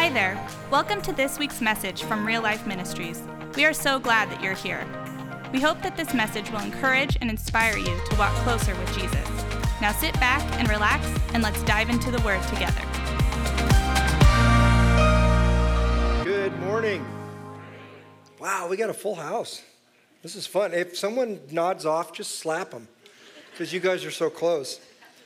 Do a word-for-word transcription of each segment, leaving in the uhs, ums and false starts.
Hi there. Welcome to this week's message from Real Life Ministries. We are so glad that you're here. We hope that this message will encourage and inspire you to walk closer with Jesus. Now sit back and relax, and let's dive into the Word together. Good morning. Wow, we got a full house. This is fun. If someone nods off, just slap them, because you guys are so close.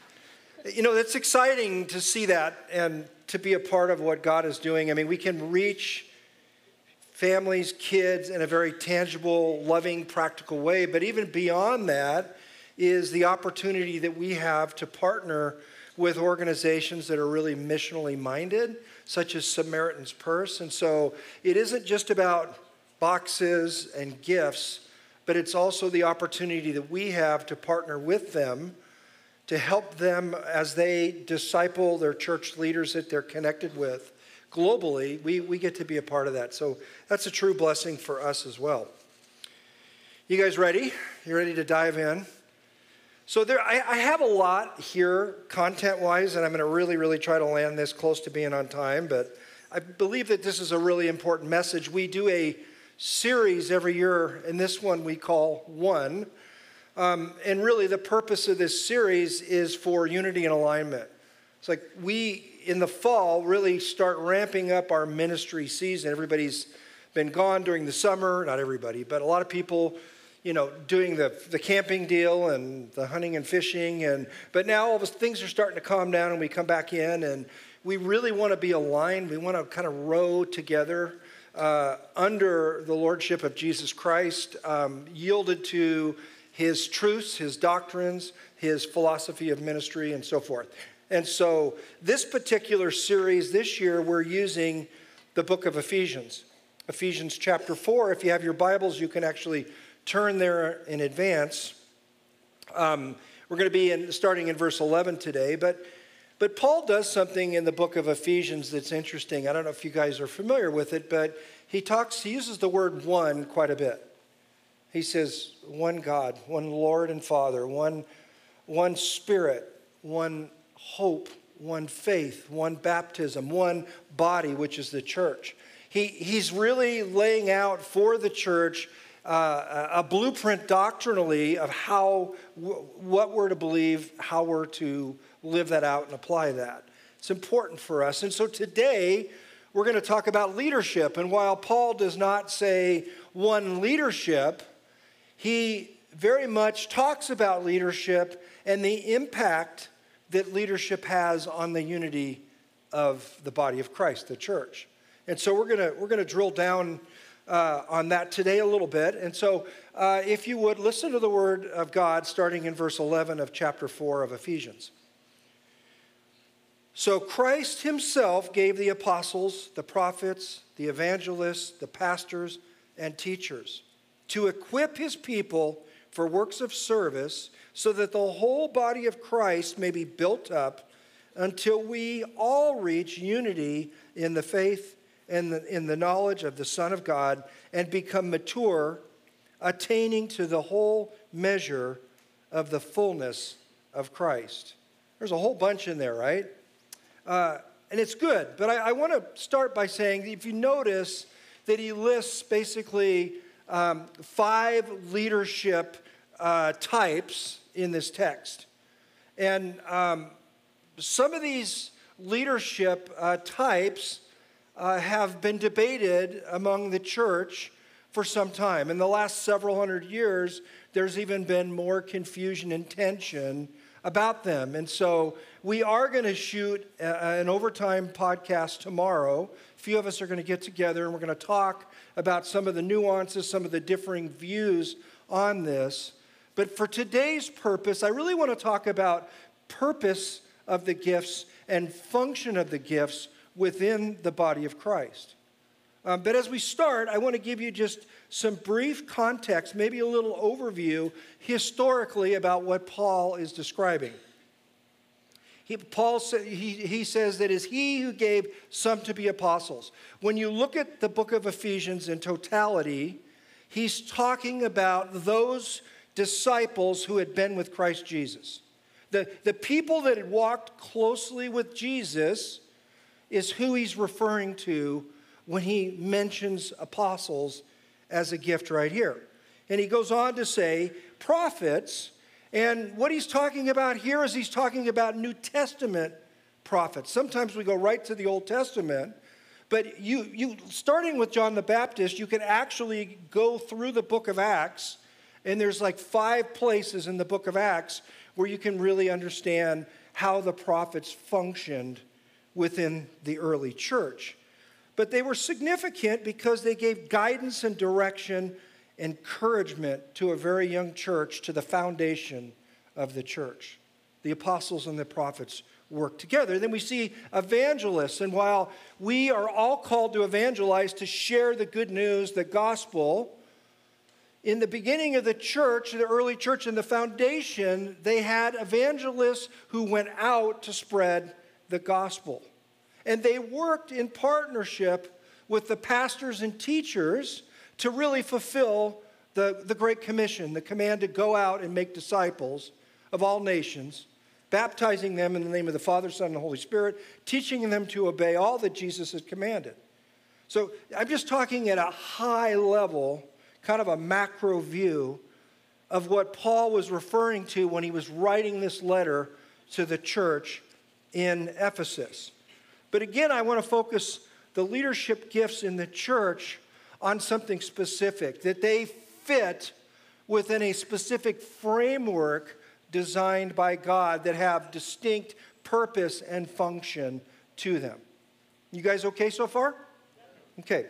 You know, it's exciting to see that and to be a part of what God is doing. I mean, we can reach families, kids in a very tangible, loving, practical way. But even beyond that is the opportunity that we have to partner with organizations that are really missionally minded, such as Samaritan's Purse. And so it isn't just about boxes and gifts, but it's also the opportunity that we have to partner with them to help them as they disciple their church leaders that they're connected with globally. We, we get to be a part of that. So that's a true blessing for us as well. You guys ready? You ready to dive in? So there, I, I have a lot here content-wise, and I'm going to really, really try to land this close to being on time, but I believe that this is a really important message. We do a series every year, and this one we call One. Um, and really the purpose of this series is for unity and alignment. It's like we, in the fall, really start ramping up our ministry season. Everybody's been gone during the summer, not everybody, but a lot of people, you know, doing the, the camping deal and the hunting and fishing. And but now all of us, things are starting to calm down and we come back in and we really want to be aligned. We want to kind of row together uh, under the lordship of Jesus Christ, um, yielded to his truths, his doctrines, his philosophy of ministry, and so forth. And so this particular series this year, we're using the book of Ephesians. Ephesians chapter four. If you have your Bibles, you can actually turn there in advance. Um, we're going to be in, starting in verse eleven today. But, but Paul does something in the book of Ephesians that's interesting. I don't know if you guys are familiar with it, but he talks, he uses the word one quite a bit. He says, one God, one Lord and Father, one, one Spirit, one hope, one faith, one baptism, one body, which is the church. He, he's really laying out for the church uh, a blueprint doctrinally of how, what we're to believe, how we're to live that out and apply that. It's important for us. And so today, we're going to talk about leadership. And while Paul does not say one leadership, he very much talks about leadership and the impact that leadership has on the unity of the body of Christ, the church. And so we're gonna we're gonna drill down uh, on that today a little bit. And so, uh, if you would listen to the word of God, starting in verse eleven of chapter four of Ephesians. So Christ Himself gave the apostles, the prophets, the evangelists, the pastors, and teachers to equip His people for works of service so that the whole body of Christ may be built up until we all reach unity in the faith and the, in the knowledge of the Son of God and become mature, attaining to the whole measure of the fullness of Christ. There's a whole bunch in there, right? Uh, and it's good, but I, I want to start by saying, if you notice that he lists basically Um, five leadership uh, types in this text. And um, some of these leadership uh, types uh, have been debated among the church for some time. In the last several hundred years, there's even been more confusion and tension about them. And so we are going to shoot a, an overtime podcast tomorrow. A few of us are going to get together and we're going to talk about some of the nuances, some of the differing views on this. But for today's purpose, I really want to talk about purpose of the gifts and function of the gifts within the body of Christ. Um, but as we start, I want to give you just some brief context, maybe a little overview historically about what Paul is describing. He, Paul he, he says that it's he who gave some to be apostles. When you look at the book of Ephesians in totality, he's talking about those disciples who had been with Christ Jesus. The, the people that had walked closely with Jesus is who he's referring to when he mentions apostles as a gift right here. And he goes on to say prophets, and what he's talking about here is he's talking about New Testament prophets. Sometimes we go right to the Old Testament, but you, you starting with John the Baptist, you can actually go through the book of Acts, and there's like five places in the book of Acts where you can really understand how the prophets functioned within the early church. But they were significant because they gave guidance and direction, encouragement to a very young church, to the foundation of the church. The apostles and the prophets work together. Then we see evangelists, and while we are all called to evangelize, to share the good news, the gospel, in the beginning of the church, the early church and the foundation, they had evangelists who went out to spread the gospel. And they worked in partnership with the pastors and teachers to really fulfill the, the Great Commission, the command to go out and make disciples of all nations, baptizing them in the name of the Father, Son, and the Holy Spirit, teaching them to obey all that Jesus had commanded. So I'm just talking at a high level, kind of a macro view of what Paul was referring to when he was writing this letter to the church in Ephesus. But again, I want to focus the leadership gifts in the church on something specific, that they fit within a specific framework designed by God that have distinct purpose and function to them. You guys okay so far? Okay.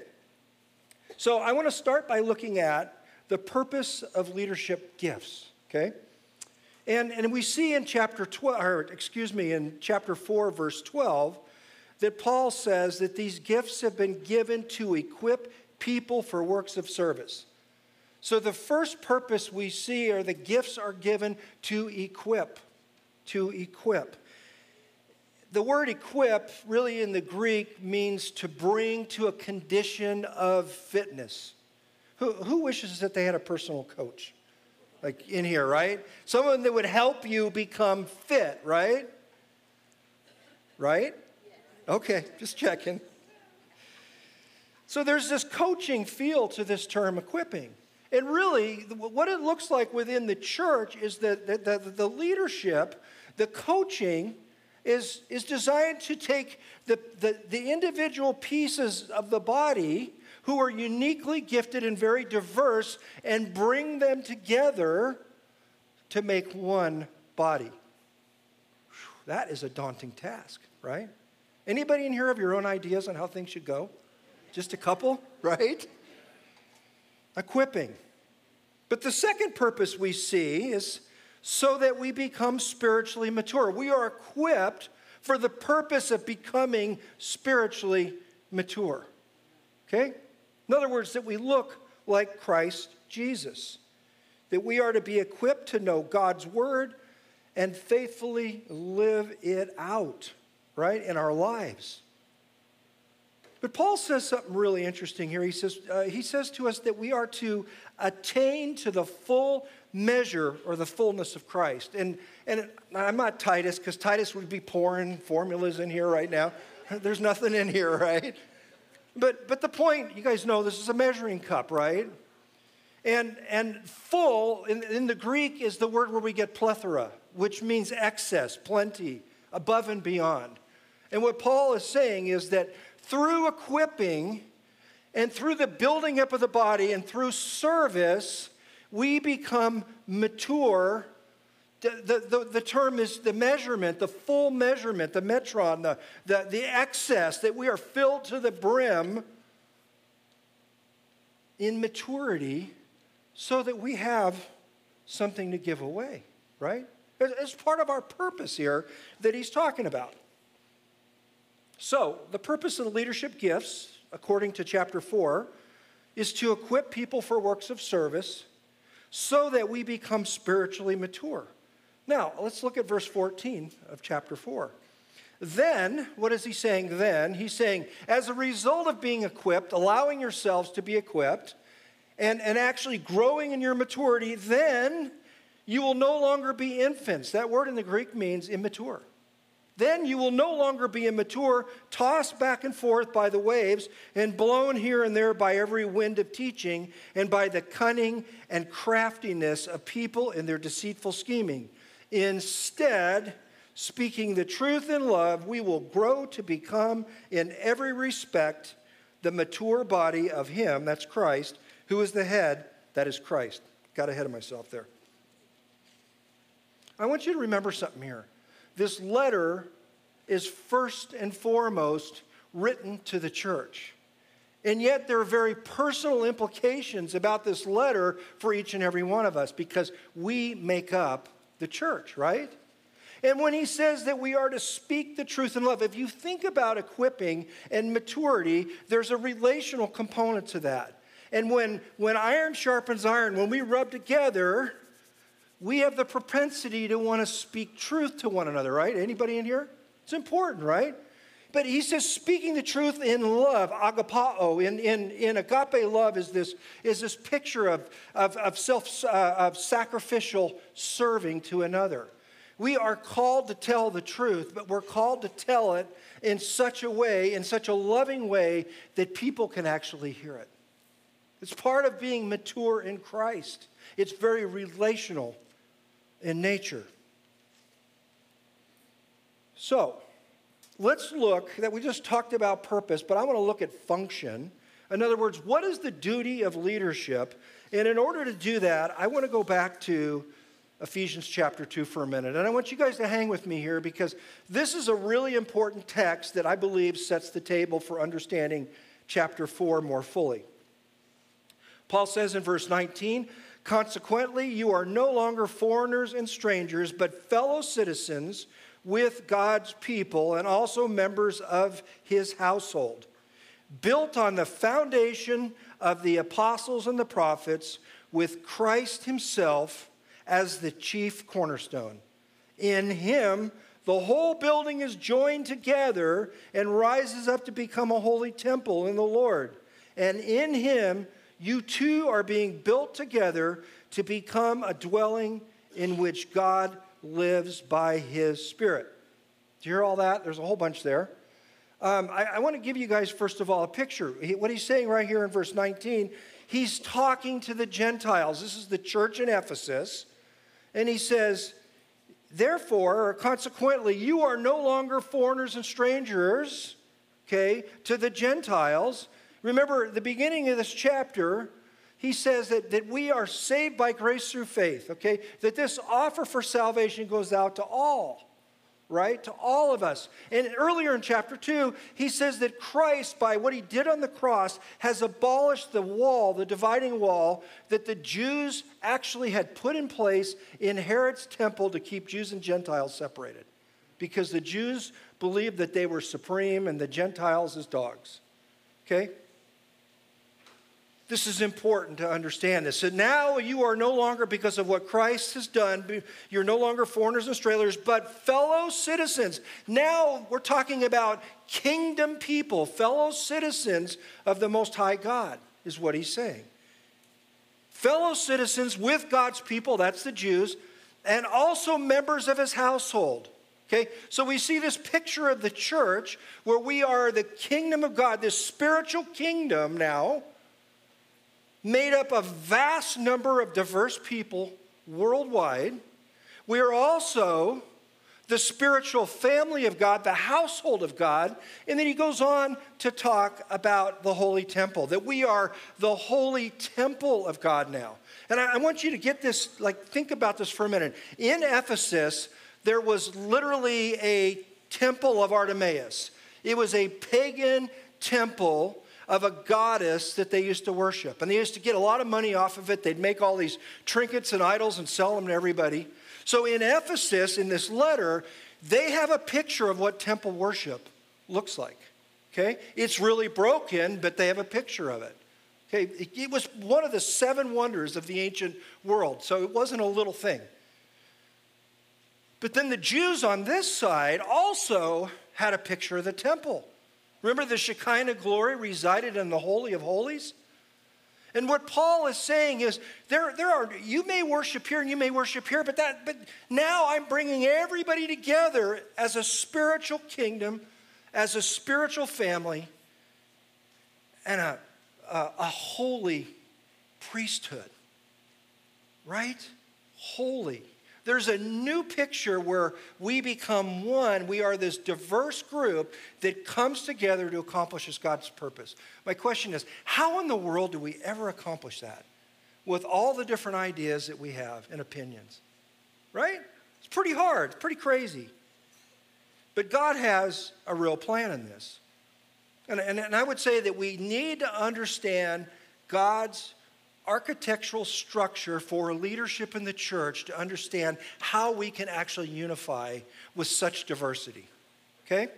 So I want to start by looking at the purpose of leadership gifts, okay? And, and we see in chapter twelve, or excuse me, in chapter four, verse twelve, that Paul says that these gifts have been given to equip people for works of service. So the first purpose we see are the gifts are given to equip, to equip. The word equip really in the Greek means to bring to a condition of fitness. Who, who wishes that they had a personal coach? Like in here, right? Someone that would help you become fit, right? Right? Okay, just checking. So there's this coaching feel to this term equipping. And really, what it looks like within the church is that the, the, the leadership, the coaching, is, is designed to take the, the, the individual pieces of the body who are uniquely gifted and very diverse and bring them together to make one body. That is a daunting task, right? Anybody in here have your own ideas on how things should go? Just a couple, right? Equipping. But the second purpose we see is so that we become spiritually mature. We are equipped for the purpose of becoming spiritually mature. Okay? In other words, that we look like Christ Jesus. That we are to be equipped to know God's word and faithfully live it out, right, in our lives. But Paul says something really interesting here. He says, uh, he says to us that we are to attain to the full measure or the fullness of Christ. And, and I'm not Titus, because Titus would be pouring formulas in here right now. There's nothing in here, right? But, but the point, you guys know this is a measuring cup, right? And, and full, in, in the Greek, is the word where we get plethora, which means excess, plenty, above and beyond. And what Paul is saying is that through equipping and through the building up of the body and through service, we become mature. The, the, the, the term is the measurement, the full measurement, the metron, the, the, the excess, that we are filled to the brim in maturity so that we have something to give away, right? It's part of our purpose here that he's talking about. So, the purpose of the leadership gifts, according to chapter four, is to equip people for works of service so that we become spiritually mature. Now, let's look at verse fourteen of chapter four. Then, what is he saying then? He's saying, as a result of being equipped, allowing yourselves to be equipped, and, and actually growing in your maturity, then you will no longer be infants. That word in the Greek means immature. Then you will no longer be immature, tossed back and forth by the waves and blown here and there by every wind of teaching and by the cunning and craftiness of people in their deceitful scheming. Instead, speaking the truth in love, we will grow to become in every respect the mature body of him, that's Christ, who is the head, that is Christ. Got ahead of myself there. I want you to remember something here. This letter is first and foremost written to the church. And yet there are very personal implications about this letter for each and every one of us because we make up the church, right? And when he says that we are to speak the truth in love, if you think about equipping and maturity, there's a relational component to that. And when, when iron sharpens iron, when we rub together, we have the propensity to want to speak truth to one another, right? Anybody in here? It's important, right? But he says speaking the truth in love, agapao, in, in, in agape love is this, is this picture of, of, of self, uh, of sacrificial serving to another. We are called to tell the truth, but we're called to tell it in such a way, in such a loving way, that people can actually hear it. It's part of being mature in Christ. It's very relational in nature. So, let's look, that we just talked about purpose, but I want to look at function. In other words, what is the duty of leadership? And in order to do that, I want to go back to Ephesians chapter two for a minute. And I want you guys to hang with me here because this is a really important text that I believe sets the table for understanding chapter four more fully. Paul says in verse nineteen, consequently, you are no longer foreigners and strangers, but fellow citizens with God's people and also members of his household, built on the foundation of the apostles and the prophets, with Christ himself as the chief cornerstone. In him, the whole building is joined together and rises up to become a holy temple in the Lord. And in him, you too are being built together to become a dwelling in which God lives by his Spirit. Do you hear all that? There's a whole bunch there. Um, I, I want to give you guys, first of all, a picture. He, what he's saying right here in verse nineteen, he's talking to the Gentiles. This is the church in Ephesus. And he says, therefore, or consequently, you are no longer foreigners and strangers, okay, to the Gentiles. Remember, at the beginning of this chapter, he says that, that we are saved by grace through faith, okay? That this offer for salvation goes out to all, right? To all of us. And earlier in chapter two, he says that Christ, by what he did on the cross, has abolished the wall, the dividing wall, that the Jews actually had put in place in Herod's temple to keep Jews and Gentiles separated. Because the Jews believed that they were supreme and the Gentiles as dogs, okay? This is important to understand this. So now you are no longer, because of what Christ has done, you're no longer foreigners and strangers, but fellow citizens. Now we're talking about kingdom people, fellow citizens of the Most High God, is what he's saying. Fellow citizens with God's people, that's the Jews, and also members of his household. Okay, so we see this picture of the church where we are the kingdom of God, this spiritual kingdom now, made up of a vast number of diverse people worldwide. We are also the spiritual family of God, the household of God. And then he goes on to talk about the holy temple, that we are the holy temple of God now. And I, I want you to get this, like, think about this for a minute. In Ephesus, there was literally a temple of Artemis. It was a pagan temple of a goddess that they used to worship. And they used to get a lot of money off of it. They'd make all these trinkets and idols and sell them to everybody. So in Ephesus, in this letter, they have a picture of what temple worship looks like. Okay? It's really broken, but they have a picture of it. Okay? It, it was one of the seven wonders of the ancient world. So it wasn't a little thing. But then the Jews on this side also had a picture of the temple. Remember the Shekinah glory resided in the Holy of Holies? And what Paul is saying is, there, there are, you may worship here and you may worship here, but that, but now I'm bringing everybody together as a spiritual kingdom, as a spiritual family, and a, a, a holy priesthood. Right? Holy. There's a new picture where we become one. We are this diverse group that comes together to accomplish God's purpose. My question is, how in the world do we ever accomplish that with all the different ideas that we have and opinions? Right? It's pretty hard. It's pretty crazy. But God has a real plan in this. And, and, and I would say that we need to understand God's architectural structure for leadership in the church to understand how we can actually unify with such diversity. Okay?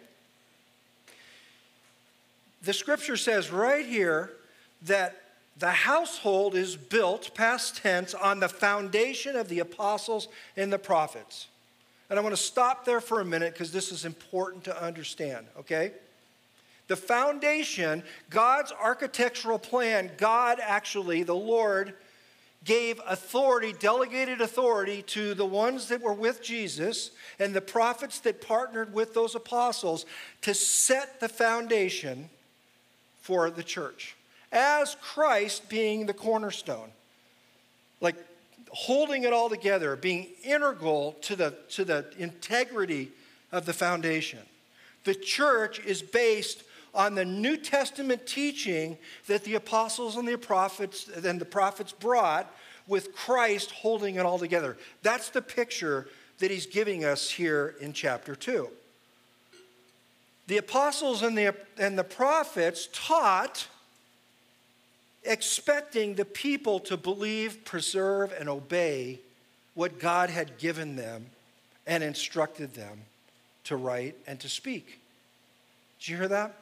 The scripture says right here that the household is built, past tense, on the foundation of the apostles and the prophets. And I want to stop there for a minute because this is important to understand, okay? The foundation, God's architectural plan, God actually, the Lord, gave authority, delegated authority to the ones that were with Jesus and the prophets that partnered with those apostles to set the foundation for the church. As Christ being the cornerstone, like holding it all together, being integral to the, to the integrity of the foundation. The church is based on the New Testament teaching that the apostles and the prophets and the prophets brought, with Christ holding it all together. That's the picture that he's giving us here in chapter two. The apostles and the, and the prophets taught, expecting the people to believe, preserve, and obey what God had given them and instructed them to write and to speak. Did you hear that?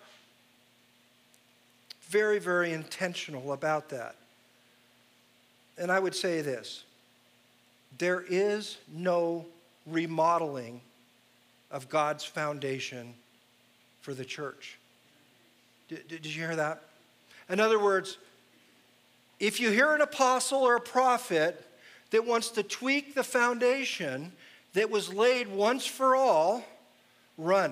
Very, very intentional about that. And I would say this, there is no remodeling of God's foundation for the church. Did, did you hear that? In other words, if you hear an apostle or a prophet that wants to tweak the foundation that was laid once for all, run.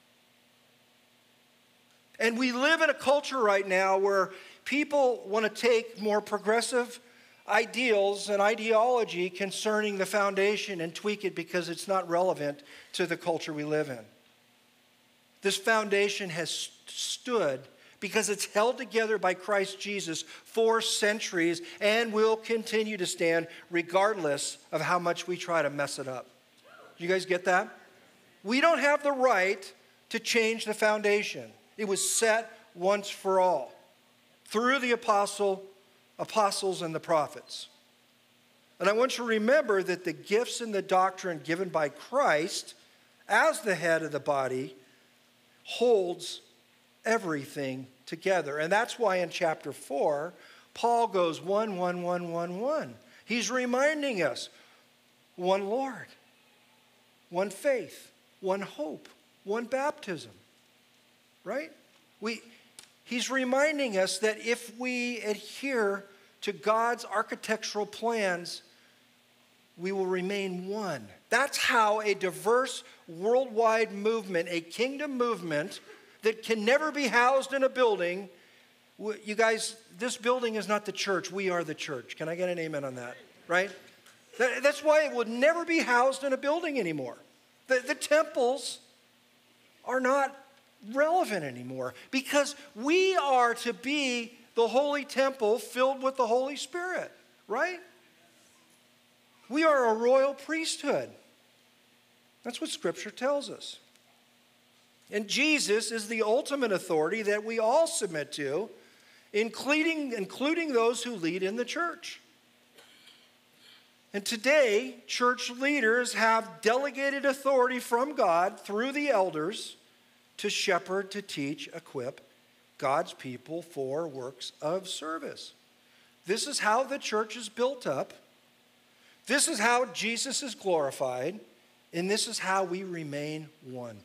And we live in a culture right now where people want to take more progressive ideals and ideology concerning the foundation and tweak it because it's not relevant to the culture we live in. This foundation has stood because it's held together by Christ Jesus for centuries and will continue to stand regardless of how much we try to mess it up. You guys get that? We don't have the right to change the foundation. It was set once for all through the apostle, apostles and the prophets. And I want you to remember that the gifts and the doctrine given by Christ as the head of the body holds everything together. And that's why in chapter four, Paul goes one, one, one, one, one. He's reminding us, one Lord, one faith, one hope, one baptism. Right? We, he's reminding us that if we adhere to God's architectural plans, we will remain one. That's how a diverse worldwide movement, a kingdom movement that can never be housed in a building. You guys, this building is not the church. We are the church. Can I get an amen on that? Right? That's why it would never be housed in a building anymore. The, the temples are not relevant anymore because we are to be the holy temple filled with the Holy Spirit, right? We are a royal priesthood. That's what Scripture tells us. And Jesus is the ultimate authority that we all submit to, including, including those who lead in the church. And today, church leaders have delegated authority from God through the elders to shepherd, to teach, equip God's people for works of service. This is how the church is built up. This is how Jesus is glorified. And this is how we remain one.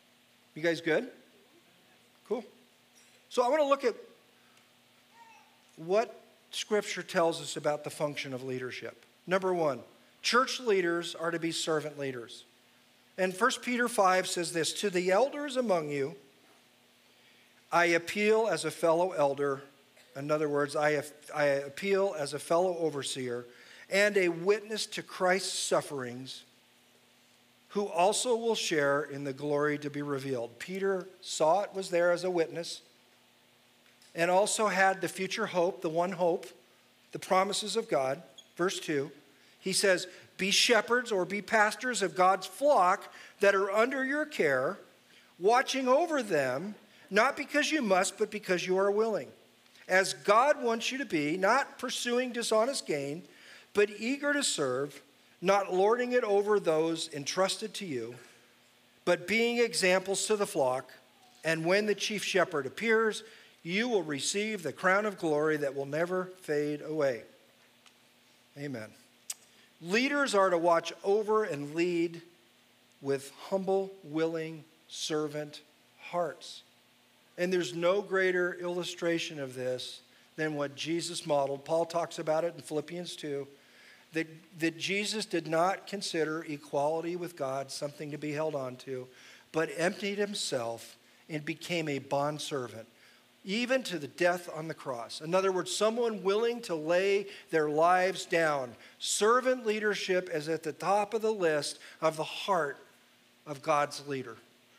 You guys good? Cool. So I want to look at what Scripture tells us about the function of leadership. Number one, church leaders are to be servant leaders. And First Peter five says this, to the elders among you, I appeal as a fellow elder. In other words, I, I appeal as a fellow overseer and a witness to Christ's sufferings, who also will share in the glory to be revealed. Peter saw it, was there as a witness, and also had the future hope, the one hope, the promises of God. Verse two, he says, be shepherds or be pastors of God's flock that are under your care, watching over them, not because you must, but because you are willing. As God wants you to be, not pursuing dishonest gain, but eager to serve, not lording it over those entrusted to you, but being examples to the flock. And when the chief shepherd appears, you will receive the crown of glory that will never fade away. Amen. Leaders are to watch over and lead with humble, willing, servant hearts. And there's no greater illustration of this than what Jesus modeled. Paul talks about it in Philippians two, that, that Jesus did not consider equality with God something to be held on to, but emptied himself and became a bondservant, even to the death on the cross. In other words, someone willing to lay their lives down. Servant leadership is at the top of the list of the heart of God's leader.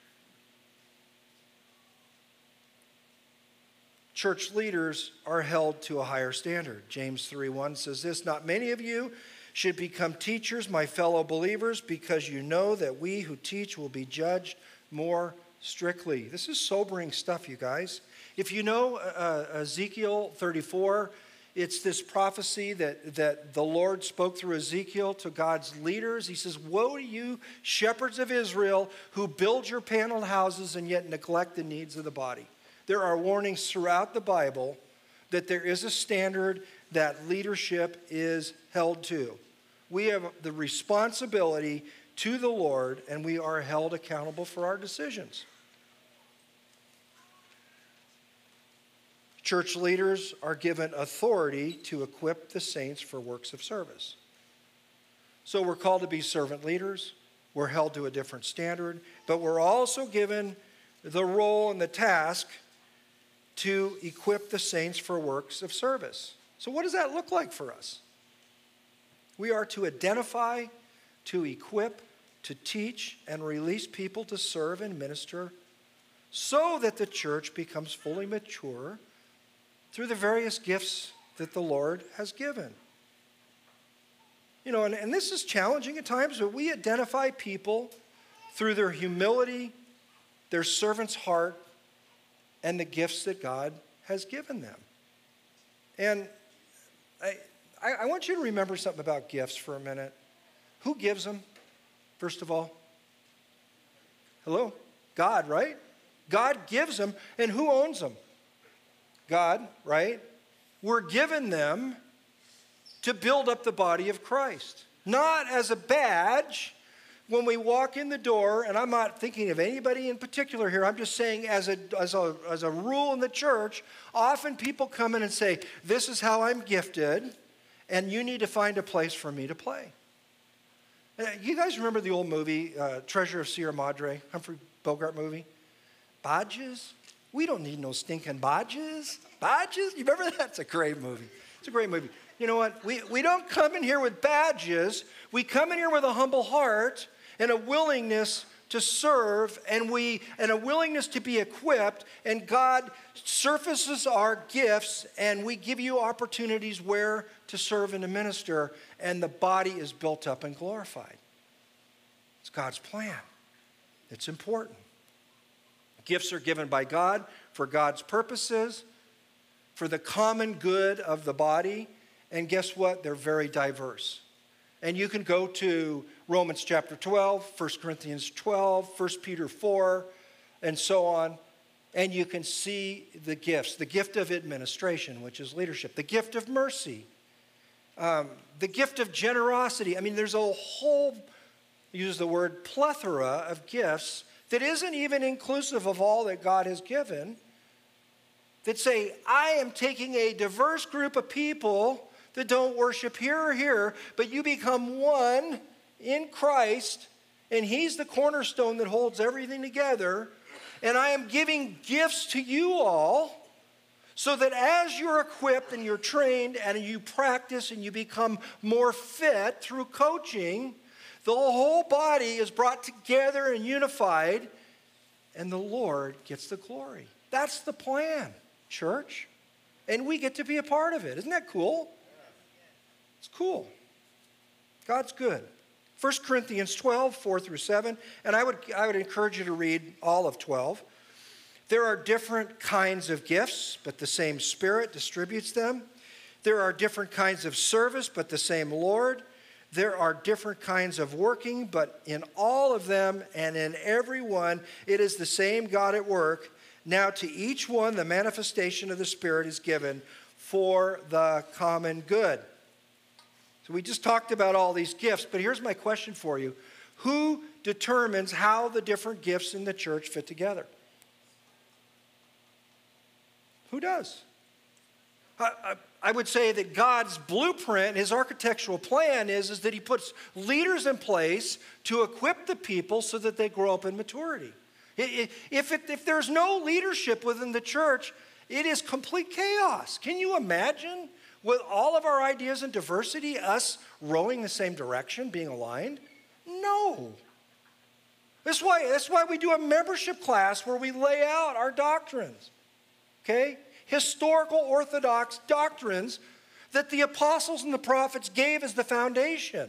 Church leaders are held to a higher standard. James three one says this, not many of you should become teachers, my fellow believers, because you know that we who teach will be judged more strictly. This is sobering stuff, you guys. If you know uh, Ezekiel thirty-four, it's this prophecy that, that the Lord spoke through Ezekiel to God's leaders. He says, woe to you, shepherds of Israel, who build your paneled houses and yet neglect the needs of the body. There are warnings throughout the Bible that there is a standard that leadership is held to. We have the responsibility to the Lord, and we are held accountable for our decisions. Church leaders are given authority to equip the saints for works of service. So we're called to be servant leaders. We're held to a different standard, but we're also given the role and the task to equip the saints for works of service. So what does that look like for us? We are to identify, to equip, to teach, and release people to serve and minister so that the church becomes fully mature through the various gifts that the Lord has given. You know, and, and this is challenging at times, but we identify people through their humility, their servant's heart, and the gifts that God has given them. And I, I, I want you to remember something about gifts for a minute. Who gives them, first of all? Hello? God, right? God gives them, and who owns them? God, right? We're given them to build up the body of Christ. Not as a badge when we walk in the door, and I'm not thinking of anybody in particular here, I'm just saying as a, as a, as a rule in the church, often people come in and say, this is how I'm gifted, and you need to find a place for me to play. You guys remember the old movie, uh, Treasure of Sierra Madre, Humphrey Bogart movie? Badges? We don't need no stinking badges. Badges? You remember that? It's a great movie. It's a great movie. You know what? We, we don't come in here with badges. We come in here with a humble heart and a willingness to serve, and we and a willingness to be equipped, and God surfaces our gifts, and we give you opportunities where to serve and to minister, and the body is built up and glorified. It's God's plan. It's important. Gifts are given by God for God's purposes, for the common good of the body, and guess what? They're very diverse. And you can go to Romans chapter twelve, First Corinthians twelve, First Peter four, and so on. And you can see the gifts. The gift of administration, which is leadership. The gift of mercy. Um, the gift of generosity. I mean, there's a whole, use the word, plethora of gifts that isn't even inclusive of all that God has given. that say, I am taking a diverse group of people that don't worship here or here, but you become one in Christ, and he's the cornerstone that holds everything together, and I am giving gifts to you all so that as you're equipped and you're trained and you practice and you become more fit through coaching, the whole body is brought together and unified, and the Lord gets the glory. That's the plan, church. And we get to be a part of it. Isn't that cool? It's cool. God's good. First Corinthians twelve, four through seven. And I would, I would encourage you to read all of twelve. There are different kinds of gifts, but the same Spirit distributes them. There are different kinds of service, but the same Lord. There are different kinds of working, but in all of them and in every one, it is the same God at work. Now to each one, the manifestation of the Spirit is given for the common good. So we just talked about all these gifts, but here's my question for you. Who determines how the different gifts in the church fit together? Who does? I, I, I would say that God's blueprint, his architectural plan is, is that he puts leaders in place to equip the people so that they grow up in maturity. If, it, if there's no leadership within the church, it is complete chaos. Can you imagine, with all of our ideas and diversity, us rowing the same direction, being aligned? No. That's why, that's why we do a membership class where we lay out our doctrines. Okay? Historical orthodox doctrines that the apostles and the prophets gave as the foundation.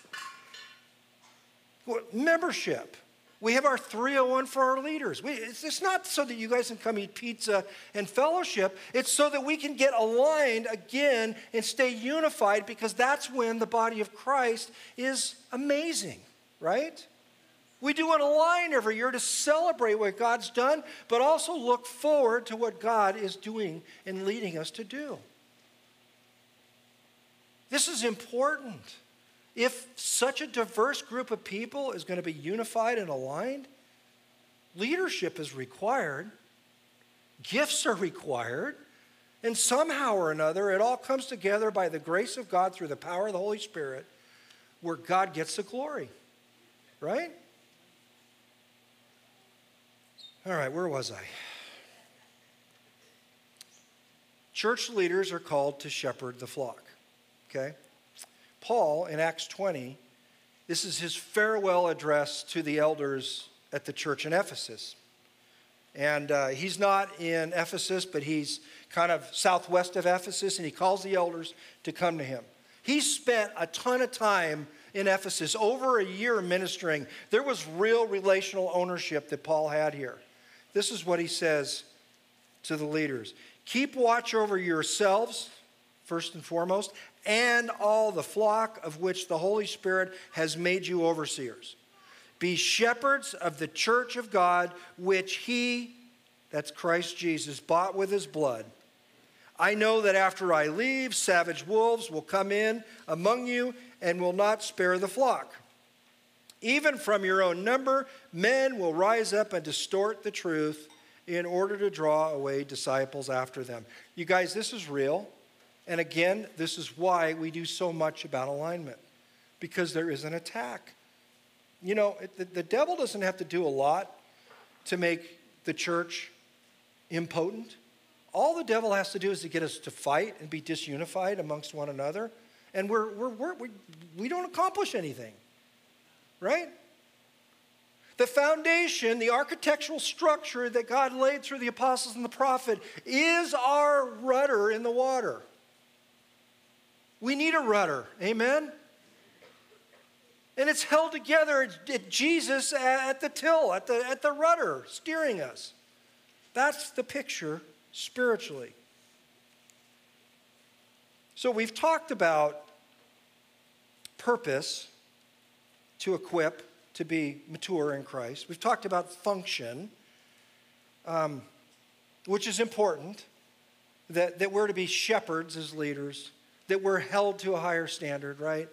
Membership. We have our three oh one for our leaders. We, it's, it's not so that you guys can come eat pizza and fellowship. It's so that we can get aligned again and stay unified, because that's when the body of Christ is amazing, right? We do an align every year to celebrate what God's done, but also look forward to what God is doing and leading us to do. This is important. If such a diverse group of people is going to be unified and aligned, leadership is required, gifts are required, and somehow or another, it all comes together by the grace of God through the power of the Holy Spirit, where God gets the glory, right? All right, where was I? Church leaders are called to shepherd the flock, okay? Paul, in Acts twenty, this is his farewell address to the elders at the church in Ephesus. And uh, he's not in Ephesus, but he's kind of southwest of Ephesus, and he calls the elders to come to him. He spent a ton of time in Ephesus, over a year ministering. There was real relational ownership that Paul had here. This is what he says to the leaders. Keep watch over yourselves, first and foremost, and all the flock of which the Holy Spirit has made you overseers. Be shepherds of the church of God, which he, that's Christ Jesus, bought with his blood. I know that after I leave, savage wolves will come in among you and will not spare the flock. Even from your own number, men will rise up and distort the truth in order to draw away disciples after them. You guys, this is real. And again, this is why we do so much about alignment, because there is an attack. You know, the, the devil doesn't have to do a lot to make the church impotent. All the devil has to do is to get us to fight and be disunified amongst one another. And we're, we're, we're, we, we don't accomplish anything, right? The foundation, the architectural structure that God laid through the apostles and the prophet is our rudder in the water. We need a rudder, amen? And it's held together at Jesus at the till, at the, at the rudder, steering us. That's the picture spiritually. So we've talked about purpose to equip, to be mature in Christ. We've talked about function, um, which is important, that, that we're to be shepherds as leaders, that we're held to a higher standard, right?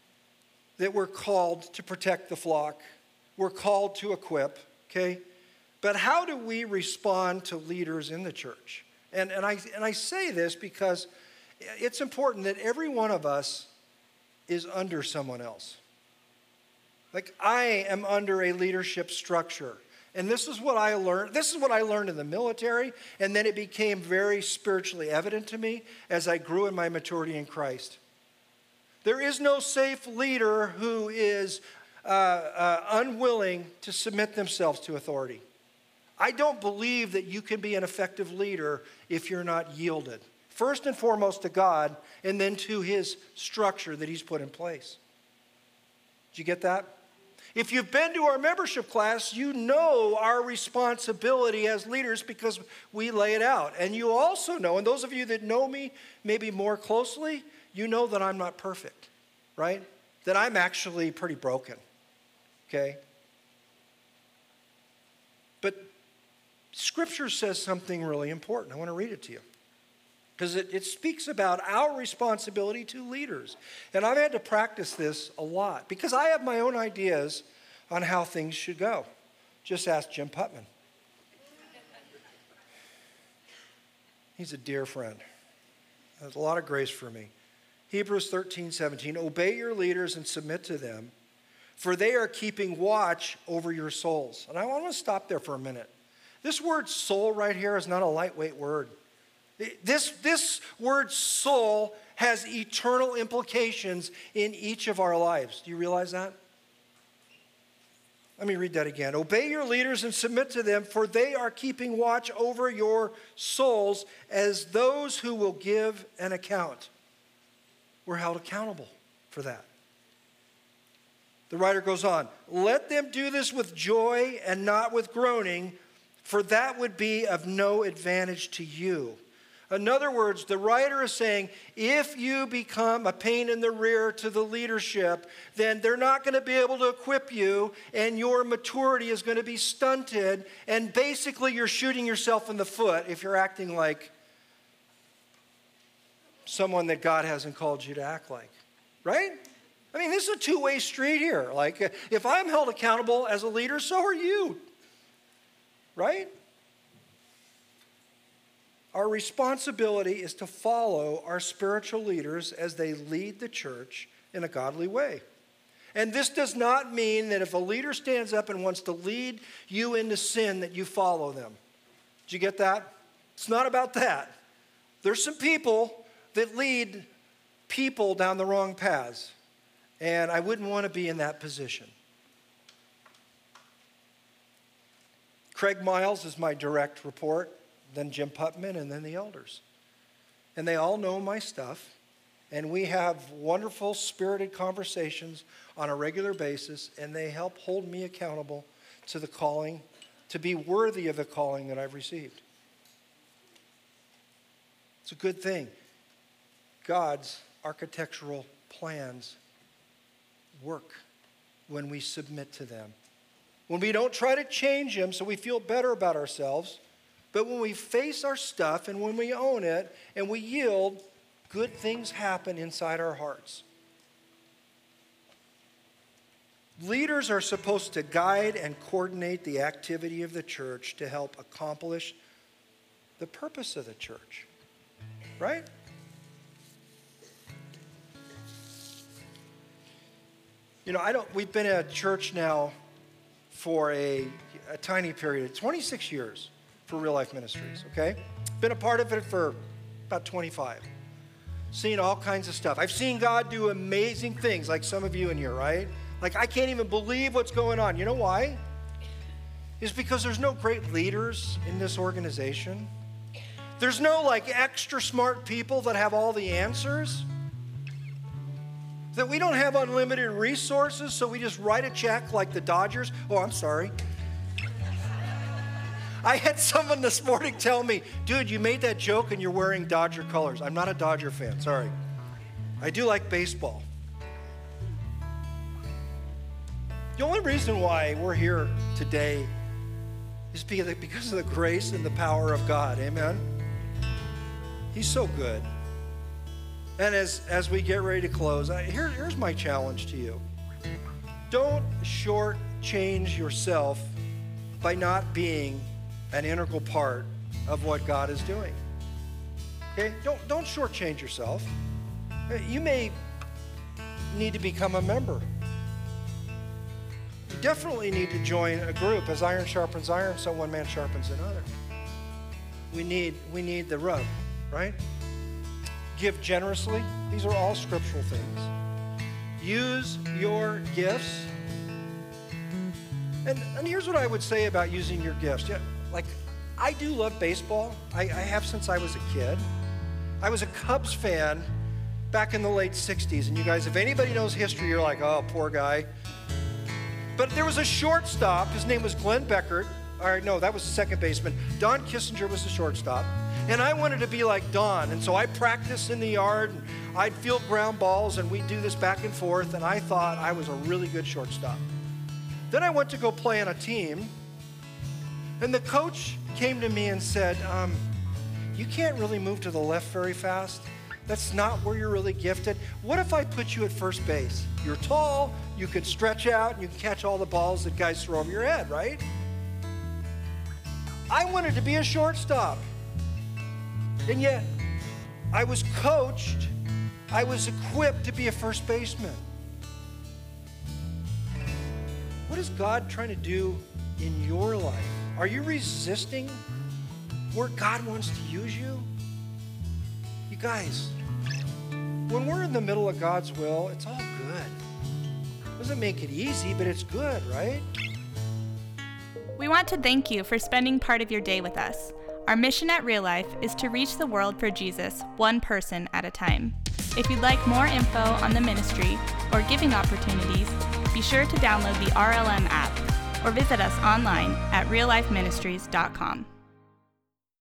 That we're called to protect the flock. We're called to equip, okay? But how do we respond to leaders in the church? And, and, I, and I say this because it's important that every one of us is under someone else. Like, I am under a leadership structure. And this is what I learned. This is what I learned in the military, and then it became very spiritually evident to me as I grew in my maturity in Christ. There is no safe leader who is uh, uh, unwilling to submit themselves to authority. I don't believe that you can be an effective leader if you're not yielded. First and foremost to God, and then to his structure that he's put in place. Did you get that? If you've been to our membership class, you know our responsibility as leaders because we lay it out. And you also know, and those of you that know me maybe more closely, you know that I'm not perfect, right? That I'm actually pretty broken, okay? But Scripture says something really important. I want to read it to you. Because it, it speaks about our responsibility to leaders. And I've had to practice this a lot because I have my own ideas on how things should go. Just ask Jim Putman. He's a dear friend. There's a lot of grace for me. Hebrews thirteen seventeen, obey your leaders and submit to them, for they are keeping watch over your souls. And I want to stop there for a minute. This word soul right here is not a lightweight word. This, this word soul has eternal implications in each of our lives. Do you realize that? Let me read that again. Obey your leaders and submit to them, for they are keeping watch over your souls as those who will give an account. We're held accountable for that. The writer goes on, let them do this with joy and not with groaning, for that would be of no advantage to you. In other words, the writer is saying, if you become a pain in the rear to the leadership, then they're not going to be able to equip you, and your maturity is going to be stunted, and basically you're shooting yourself in the foot if you're acting like someone that God hasn't called you to act like, right? I mean, this is a two-way street here. Like, if I'm held accountable as a leader, so are you, right? Our responsibility is to follow our spiritual leaders as they lead the church in a godly way. And this does not mean that if a leader stands up and wants to lead you into sin, that you follow them. Did you get that? It's not about that. There's some people that lead people down the wrong paths, and I wouldn't want to be in that position. Craig Miles is my direct report. Then Jim Putman, and then the elders. And they all know my stuff, and we have wonderful, spirited conversations on a regular basis, and they help hold me accountable to the calling, to be worthy of the calling that I've received. It's a good thing. God's architectural plans work when we submit to them. When we don't try to change them so we feel better about ourselves, but when we face our stuff and when we own it and we yield, good things happen inside our hearts. Leaders are supposed to guide and coordinate the activity of the church to help accomplish the purpose of the church, right? You know, I don't. We've been at church now for a, a tiny period, twenty-six years. For Real Life Ministries, okay? Been a part of it for about twenty-five. Seen all kinds of stuff. I've seen God do amazing things, like some of you in here, right? Like, I can't even believe what's going on. You know why? It's because there's no great leaders in this organization. There's no, like, extra smart people that have all the answers. That we don't have unlimited resources, so we just write a check like the Dodgers. Oh, I'm sorry. I had someone this morning tell me, dude, you made that joke and you're wearing Dodger colors. I'm not a Dodger fan, sorry. I do like baseball. The only reason why we're here today is because of the grace and the power of God, amen? He's so good. And as, as we get ready to close, I, here, here's my challenge to you. Don't shortchange yourself by not being an integral part of what God is doing. Okay? Don't, don't shortchange yourself. You may need to become a member. You definitely need to join a group. As iron sharpens iron, so one man sharpens another. We need, we need the rub, right? Give generously. These are all scriptural things. Use your gifts. And, and here's what I would say about using your gifts. Yeah, like, I do love baseball. I, I have since I was a kid. I was a Cubs fan back in the late sixties. And you guys, if anybody knows history, you're like, oh, poor guy. But there was a shortstop. His name was Glenn Beckert. All right, no, that was the second baseman. Don Kissinger was the shortstop. And I wanted to be like Don. And so I practiced in the yard, and I'd field ground balls, and we'd do this back and forth. And I thought I was a really good shortstop. Then I went to go play on a team. And the coach came to me and said, um, you can't really move to the left very fast. That's not where you're really gifted. What if I put you at first base? You're tall, you can stretch out, and you can catch all the balls that guys throw over your head, right? I wanted to be a shortstop. And yet, I was coached, I was equipped to be a first baseman. What is God trying to do in your life? Are you resisting where God wants to use you? You guys, when we're in the middle of God's will, it's all good. It doesn't make it easy, but it's good, right? We want to thank you for spending part of your day with us. Our mission at Real Life is to reach the world for Jesus, one person at a time. If you'd like more info on the ministry or giving opportunities, be sure to download the R L M app or visit us online at real life ministries dot com.